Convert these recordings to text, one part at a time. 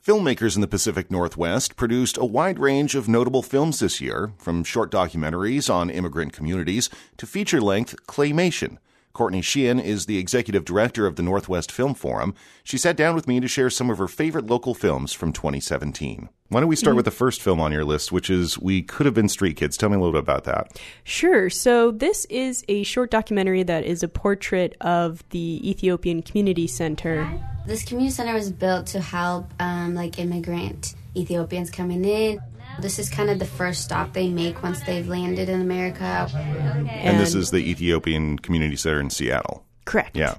Filmmakers in the Pacific Northwest produced a wide range of notable films this year, from short documentaries on immigrant communities to feature-length claymation. Courtney Sheehan is the executive director of the Northwest Film Forum. She sat down with me to share some of her favorite local films from 2017. Why don't we start with the first film on your list, which is We Could Have Been Street Kids. Tell me a little bit about that. Sure. So this is a short documentary that is a portrait of the Ethiopian Community Center. This community center was built to help immigrant Ethiopians coming in. This is kind of the first stop they make once they've landed in America. And this is the Ethiopian Community Center in Seattle. Correct. Yeah.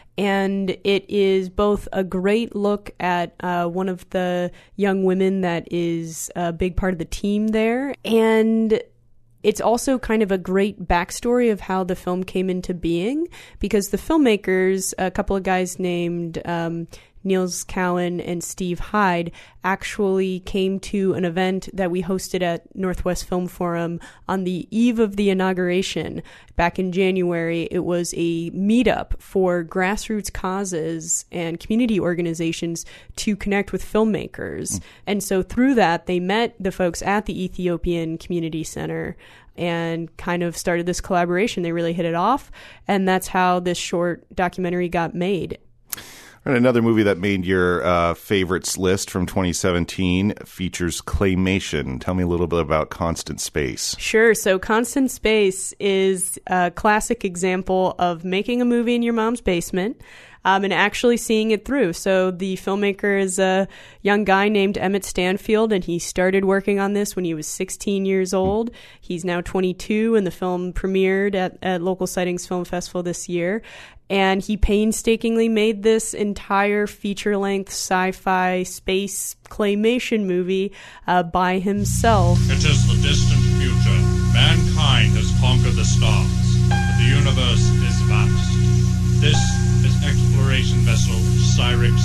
And it is both a great look at one of the young women that is a big part of the team there, and it's also kind of a great backstory of how the film came into being, because the filmmakers, a couple of guys named Niels Cowan and Steve Hyde, actually came to an event that we hosted at Northwest Film Forum on the eve of the inauguration back in January. It was a meetup for grassroots causes and community organizations to connect with filmmakers. And so through that, they met the folks at the Ethiopian Community Center and kind of started this collaboration. They really hit it off, and that's how this short documentary got made. And another movie that made your favorites list from 2017 features claymation. Tell me a little bit about Constant Space. Sure. So Constant Space is a classic example of making a movie in your mom's basement and actually seeing it through. So the filmmaker is a young guy named Emmett Stanfield, and he started working on this when he was 16 years old. He's now 22, and the film premiered at Local Sightings Film Festival this year. And he painstakingly made this entire feature-length sci-fi space claymation movie by himself. It is the distant future. Mankind has conquered the stars, but the universe is vast. This is exploration vessel Cyrix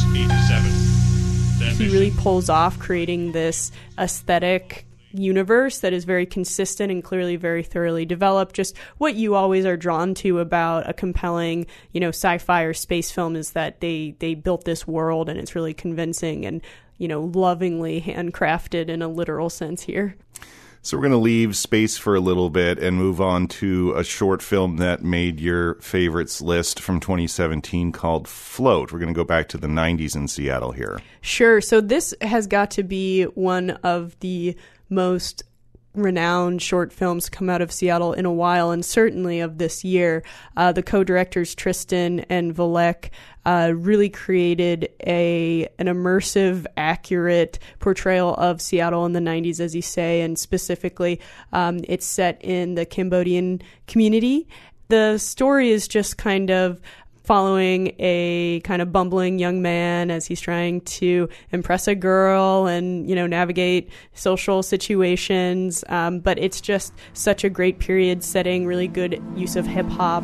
87. He really pulls off creating this aesthetic universe that is very consistent and clearly very thoroughly developed. Just what you always are drawn to about a compelling, sci-fi or space film is that they built this world, and it's really convincing and, lovingly handcrafted in a literal sense here. So we're going to leave space for a little bit and move on to a short film that made your favorites list from 2017 called Float. We're going to go back to the 90s in Seattle here. Sure. So this has got to be one of the most renowned short films come out of Seattle in a while, and certainly of this year. The co-directors Tristan and Valek really created an immersive, accurate portrayal of Seattle in the 90s, as you say, and specifically it's set in the Cambodian community. The story is just kind of following a kind of bumbling young man as he's trying to impress a girl and, navigate social situations. But it's just such a great period setting, really good use of hip hop.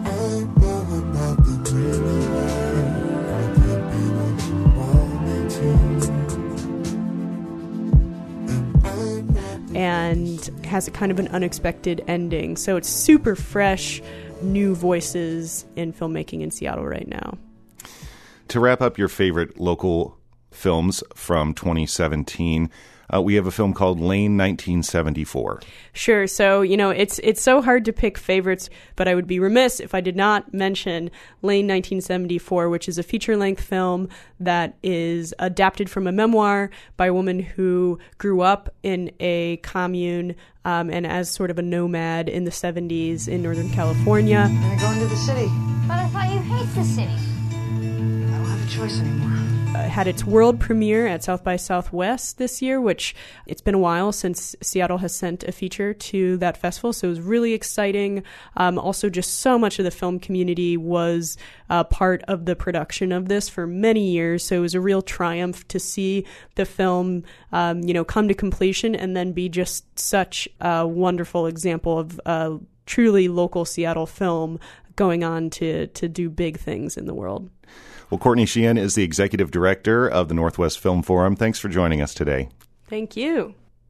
And has a kind of an unexpected ending. So it's super fresh, new voices in filmmaking in Seattle right now. To wrap up your favorite local films from 2017, we have a film called Lane 1974. Sure. So, it's so hard to pick favorites, but I would be remiss if I did not mention Lane 1974, which is a feature-length film that is adapted from a memoir by a woman who grew up in a commune and as sort of a nomad in the 70s in Northern California. I'm going to go into the city. But I thought you hate the city. I don't have a choice anymore. Had its world premiere at South by Southwest this year, which it's been a while since Seattle has sent a feature to that festival, so it was really exciting. Also, just so much of the film community was part of the production of this for many years, so it was a real triumph to see the film come to completion and then be just such a wonderful example of truly local Seattle film going on to do big things in the world. Well, Courtney Sheehan is the executive director of the Northwest Film Forum. Thanks for joining us today. Thank you.